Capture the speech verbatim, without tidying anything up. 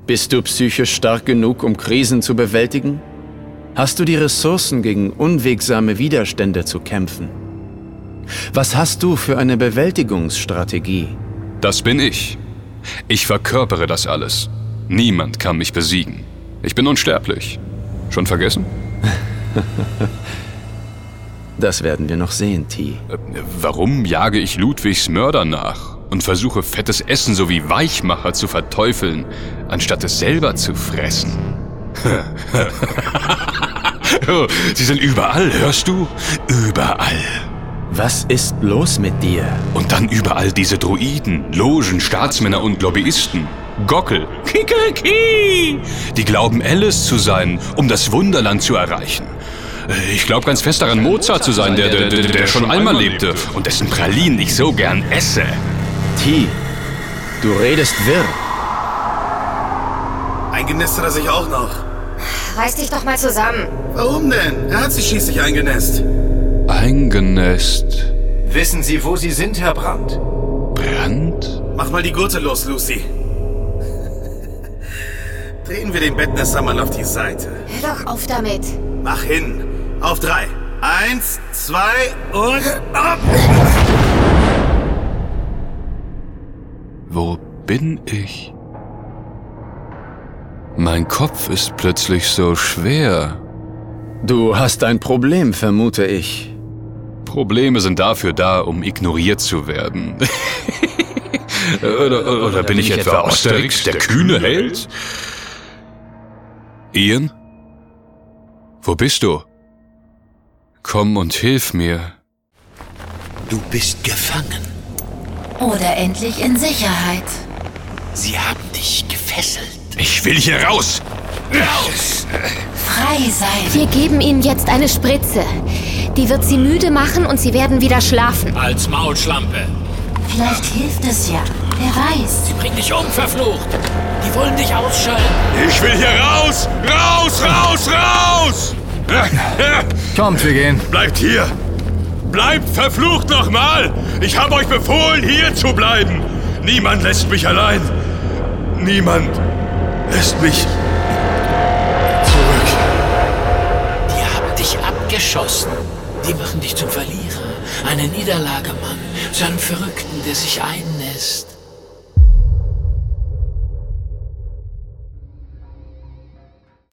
Bist du psychisch stark genug, um Krisen zu bewältigen? Hast du die Ressourcen, gegen unwegsame Widerstände zu kämpfen? Was hast du für eine Bewältigungsstrategie? Das bin ich. Ich verkörpere das alles. Niemand kann mich besiegen. Ich bin unsterblich. Schon vergessen? Das werden wir noch sehen, T. Äh, warum jage ich Ludwigs Mörder nach und versuche fettes Essen sowie Weichmacher zu verteufeln, anstatt es selber zu fressen? Oh, sie sind überall, hörst du? Überall. Was ist los mit dir? Und dann überall diese Druiden, Logen, Staatsmänner und Lobbyisten. Gockel, Kikeriki! Die glauben, Alice zu sein, um das Wunderland zu erreichen. Ich glaube ganz fest daran, Mozart zu sein, der, der, der, der schon einmal lebte und dessen Pralinen ich so gern esse. T, du redest wirr. Eingenässt hat er sich auch noch. Reiß dich doch mal zusammen. Warum denn? Er hat sich schließlich eingenässt. Eingenässt. Wissen Sie, wo Sie sind, Herr Brandt? Brandt? Mach mal die Gurte los, Lucy. Drehen wir den Bettnässer mal auf die Seite. Hör doch auf damit. Mach hin. Auf drei. Eins, zwei und ab! Wo bin ich? Mein Kopf ist plötzlich so schwer. Du hast ein Problem, vermute ich. Probleme sind dafür da, um ignoriert zu werden. oder, oder, oder bin ich etwa Asterix, der kühne Held? Ian? Wo bist du? Komm und hilf mir. Du bist gefangen. Oder endlich in Sicherheit. Sie haben dich gefesselt. Ich will hier raus! Raus! Frei sein. Wir geben Ihnen jetzt eine Spritze. Die wird Sie müde machen und Sie werden wieder schlafen. Als Maulschlampe. Vielleicht hilft es ja. Wer weiß. Sie bringen dich um, verflucht. Die wollen dich ausschalten. Ich will hier raus! Raus, raus, raus! Kommt, wir gehen. Bleibt hier! Bleibt verflucht nochmal! Ich habe euch befohlen, hier zu bleiben! Niemand lässt mich allein! Niemand lässt mich zurück! Die haben dich abgeschossen. Die machen dich zum Verlierer. Eine Niederlage, Mann. Zu einem Verrückten, der sich einnässt.